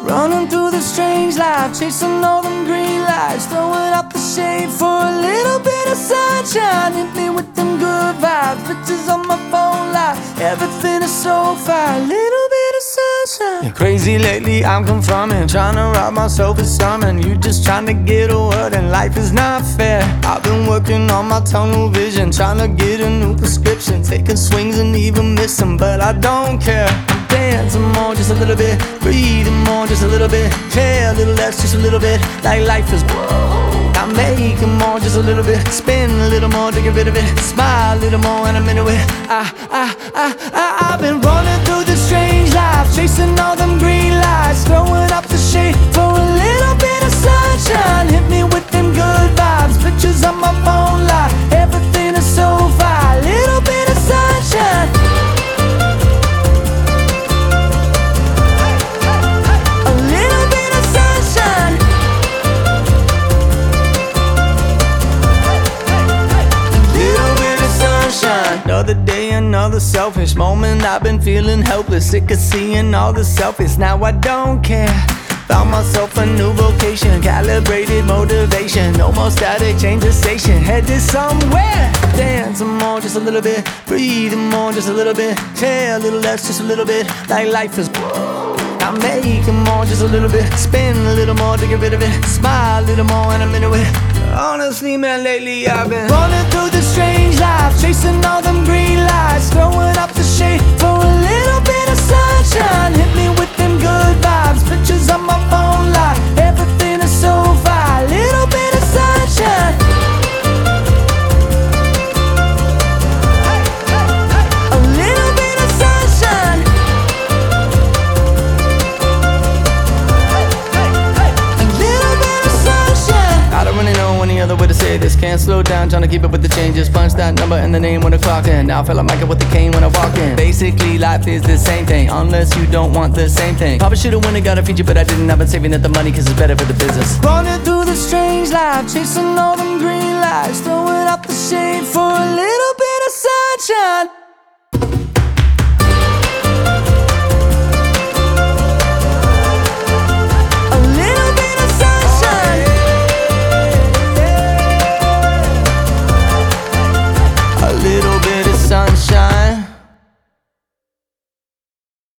Running through the strange life, chasing all them green lights, throwing up the shade for a little bit of sunshine. Hit me with them good vibes, pictures on my phone light, everything is so fine, a little bit of sunshine. You're crazy lately, I'm confirming, trying to rob myself of something. You just trying to get a word and life is not fair. I've been working on my tunnel vision, trying to get a new prescription, taking swings and even missing, but I don't care. Dancing more, just a little bit, breathing more, just a little bit, care a little less, just a little bit, like life is whoa. I'm making more, just a little bit, spin a little more to get rid of it, smile a little more and I'm into it. I've been running through this strange life, chasing all them green lights, throwing up the shade for a little bit of sunshine. Hit me with them good vibes, pictures on my phone light, everything is so fine, a little bit of sunshine. Another day, another selfish moment. I've been feeling helpless, sick of seeing all the selfies. Now I don't care. Found myself a new vocation, calibrated motivation. No more static, change the station, headed somewhere. Dancing more, just a little bit, breathing more, just a little bit, care a little less, just a little bit, like life is whoa. I'm making more, just a little bit, spin a little more to get rid of it, smile a little more and I'm into it. Honestly, man, lately I've been running through this strange life, chasing all them green lights, throwing up the shade for a little bit of sunshine. Hit me with them good vibes, pictures on my phone light, everything is so fine, a little bit of sunshine. A little bit of sunshine. A little bit of sunshine. I don't really know any other way to say this. Can't slow down, trying to keep up with the changes. Punch that number and the name when I clocked in. Now I feel like Michael with the cane when I walk in. Basically life is the same thing, unless you don't want the same thing. Probably should've went and got a feature, but I didn't. I've been saving up the money cause it's better for the business. Running through the strange life, chasing all them green lights, throwing up the shade for a little bit of sunshine.